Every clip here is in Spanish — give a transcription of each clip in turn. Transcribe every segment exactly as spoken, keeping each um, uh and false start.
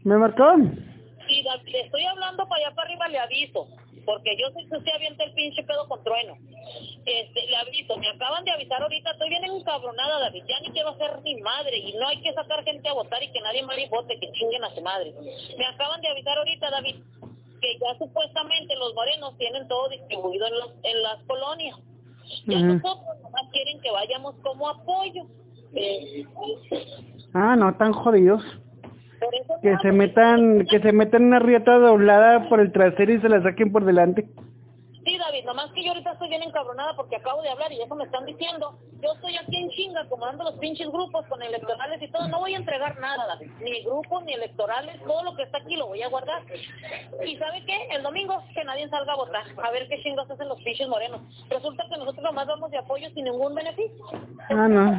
¿Me marcó? Sí, David, le estoy hablando para allá para arriba, le aviso, porque yo sé que usted avienta el pinche pedo con trueno. Este, le aviso, me acaban de avisar ahorita, estoy bien encabronada, David, ya ni quiero hacer ni madre, y no hay que sacar gente a votar y que nadie más vote, que chinguen a su madre. Me acaban de avisar ahorita, David, que ya supuestamente los morenos tienen todo distribuido en, los, en las colonias. Ya Uh-huh. nosotros nomás quieren que vayamos como apoyo. Eh, Ah, no, tan jodidos. por eso Que no, se porque metan, que se metan una riata doblada por el trasero y se la saquen por delante. sí, David, nomás que yo ahorita estoy bien encabronada porque acabo de hablar y eso me están diciendo. Yo estoy aquí en chinga acomodando los pinches grupos con electorales y todo. No voy a entregar nada, David. Ni grupos, ni electorales. Todo lo que está aquí lo voy a guardar. ¿Y sabe qué? El domingo que nadie salga a votar. A ver qué chingos hacen los pinches morenos. Resulta que nosotros nomás vamos de apoyo sin ningún beneficio. Ah, no.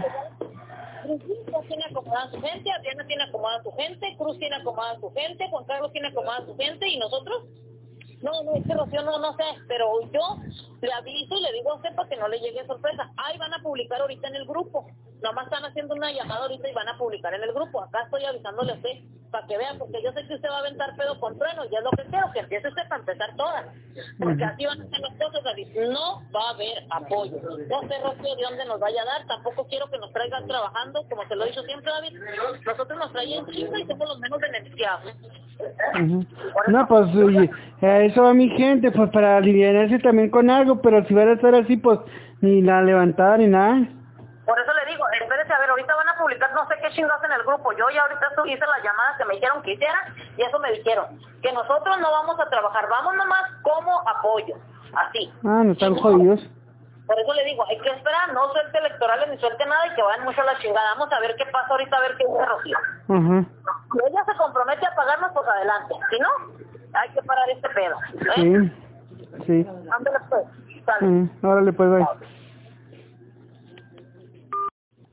Cruz tiene acomodada a su gente, Adriana tiene acomodada a su gente, Cruz tiene acomodada a su gente, Juan Carlos tiene acomodada a su gente y nosotros... No, no, es que Rocío no, no sé, pero yo le aviso y le digo a usted para que no le llegue sorpresa. Ahí van a publicar ahorita en el grupo. Nomás están haciendo una llamada ahorita y van a publicar en el grupo. Acá estoy avisándole a usted para que vean, porque yo sé que usted va a aventar pedo con trueno y es lo que quiero, que empiece usted para empezar todas. Porque así van a ser las cosas, David. No va a haber apoyo. No sé, Rocío, de dónde nos vaya a dar. Tampoco quiero que nos traigan trabajando, como se lo he dicho siempre, David. Nosotros nos traían chinga y somos los menos beneficiados. Uh-huh. No, pues oye, a eso va mi gente, pues para aliviarse también con algo, pero si van a estar así, pues ni la levantada ni nada. Por eso le digo, espérese, a ver, ahorita van a publicar no sé qué chingados en el grupo. Yo ya ahorita hice las llamadas que me dijeron que hiciera y eso me dijeron, que nosotros no vamos a trabajar, vamos nomás como apoyo, así. Ah, no están no, jodidos. por eso le digo, hay que esperar, no suelte electorales ni suelte nada y que vayan mucho a la chingada. Vamos a ver qué pasa ahorita, a ver qué dice Rocío. Uh-huh. Si ella se compromete a pagarnos, pues adelante. Si no, hay que parar este pedo. ¿eh? Sí, sí. Ándale pues, sale. Uh-huh. Órale, pues, bye.